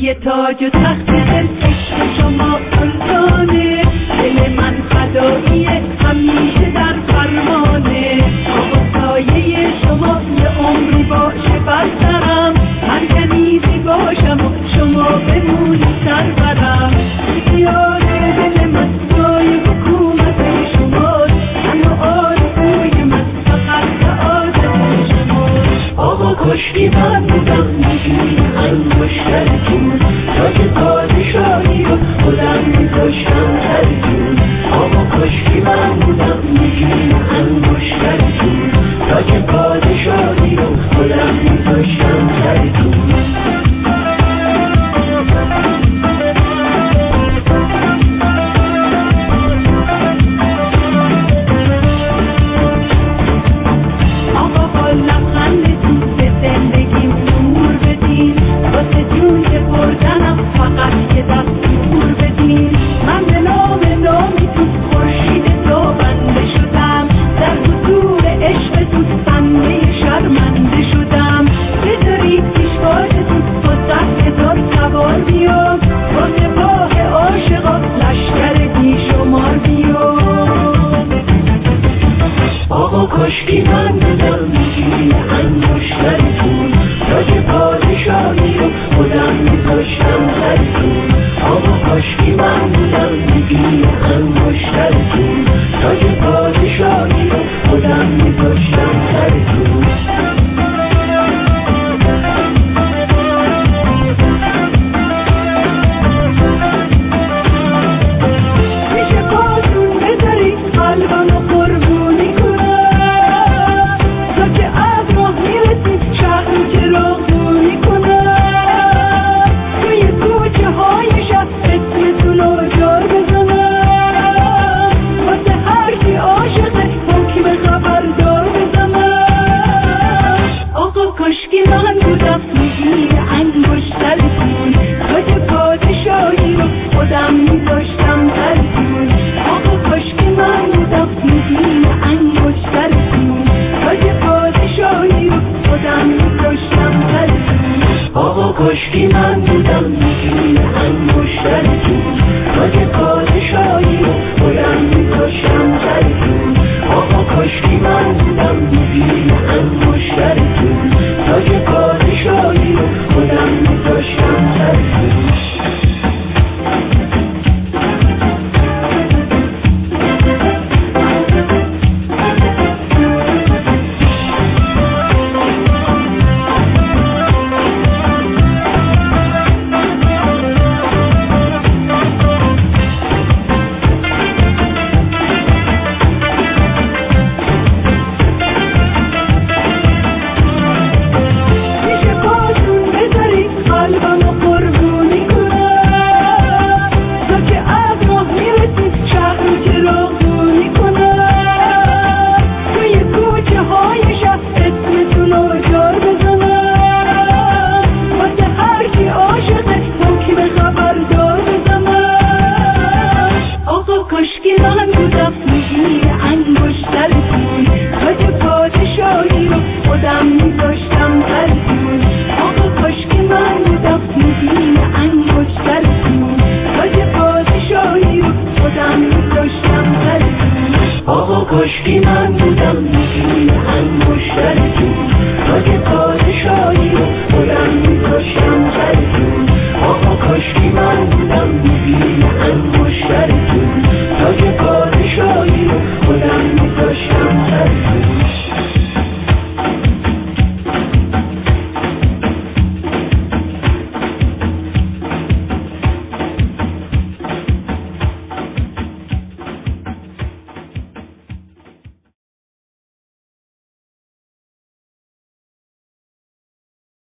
روی تاج و تخت دلکش شما سلطانه، دل من فداییه همیشه در فرمانه. آقا سایه شما یه عمری باشه بر سرم، من کنیزی باشم و شما بمونی سرورم. اختیار دل من سایه حکومت شماست، اما آرزوی من فقط سعادت شماست. آقا کشکی من بودم میگی انگشترتون، تا که پادشاهی رو خودم میذاشتم سرتون. آقا کشکی من بودم میگی انگشترتون، تا که پادشاهی رو خودم میذاشتم سرتون. کشکی من بودم میگی انگشترتون، تا که پادشاهی رو خودم میذاشتم سرتون. آقا کشکی من بودم میگی انگشترتون، تا که پادشاهی رو خودم میذاشتم سرتون. کشکی من بودم میگی انگشترتون، تا که پادشاهی رو خودم میذاشتم سرتون. آقا کشکی من بودم میگی انگشترتون، تا که پادشاهی رو خودم میذاشتم سرتون. کشکی